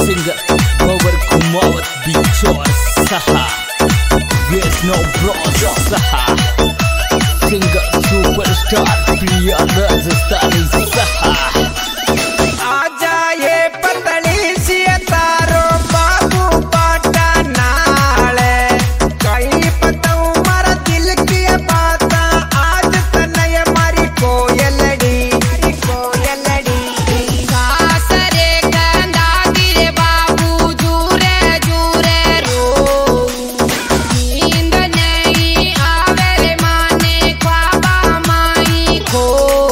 Singer Power Kumawat Bichor Saha There's no bros Saha Singer Superstar Priya Rajasthani Saha आजा ये पतली सी तारो बाबू बाटा नाले कहीं बताऊं मारा दिल की बात आज तनय मारी कोयलड़ी सासरे कंदा गिरे बाबू जूरे जूरे रो नींद नहीं आवे रे माने ख्वाबा माई को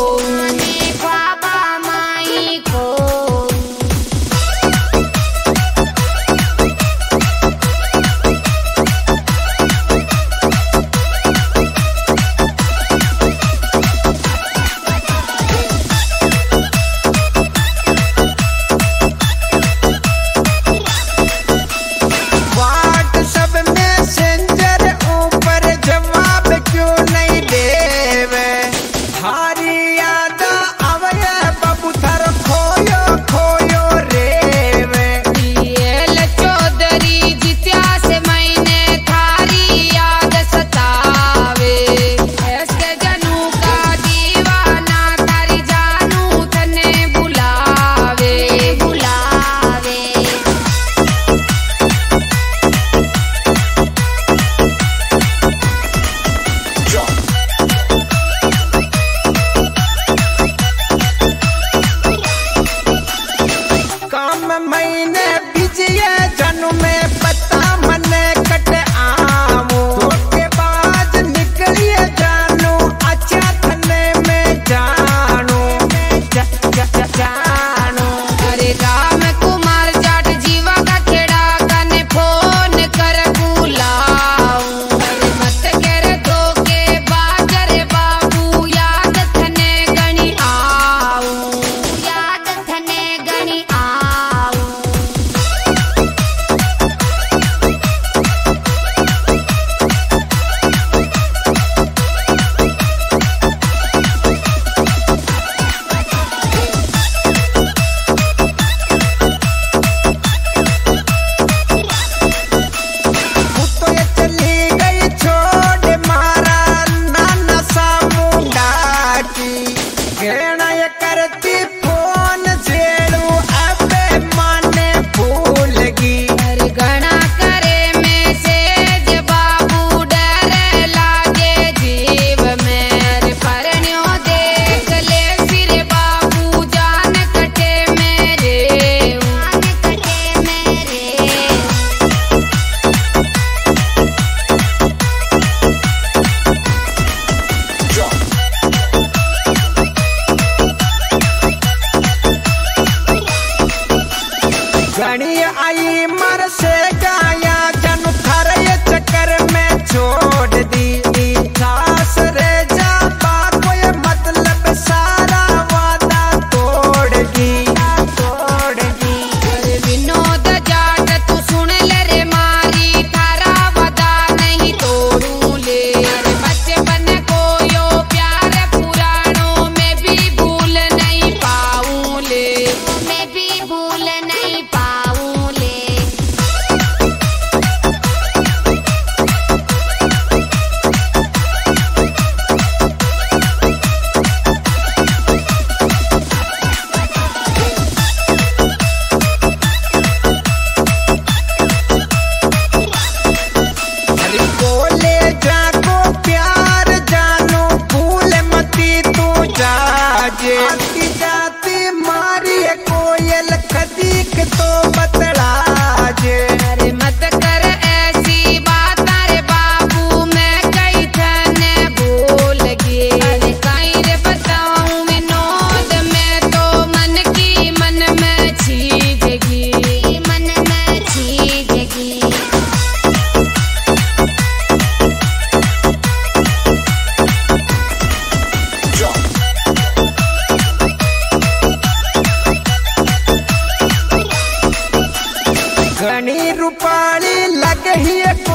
व्हाट्सएप मैसेंजर ऊपर जवाब क्यों नहीं देवे थारी याद आवे बाबू थार खोयो खोयो रेवे डीएल चौधरी जित्या से मैंने थारी याद सतावे ऐसे जनू का दीवाना थारी जानू तने बुलावे काम महीने बिजिए जानू में पता मने कट आमू के बाद निकलिए जानू अच्छा थने में जानू जानू अरे राम कुमार जाट जीवा का खेड़ा कने फोन कर बुलाऊं अरे मत कर दो के बाजर बाबू याद थने गणी आऊं तो ये चली गई छोड़ मारा नाना सामुंडा की घेना ये करती फोन जेड़ू अबे माने भूल गई अरे गणा करे मैसेज बाबू डर लागे जीव में अरे परण्यो देख ले सिर बाबू जान कटे मेरे घड़ी आई मर से गाया जन थर ये चक्कर में छोड़ दी सास रे जा कोई मतलब सारा वादा तोड़ दी अरे विनोद जाट तू सुन ले रे मारी थारा वदा नहीं तोड़ू ले अरे बचपन को यो प्यार पुराणों में भी भूल नहीं पाऊं ले अरे बोले जाको प्यार जानू भूल मती तू जाजे आती जाती मारी कोयल खदीक तो बतला जे अरे मत कर ऐसी बात रे बाबू मैं कई थने भूल गई अरे कहीं रे बताऊं विनोद मैं तो मन की मन में छीजेगी घनी रूपाली लग ही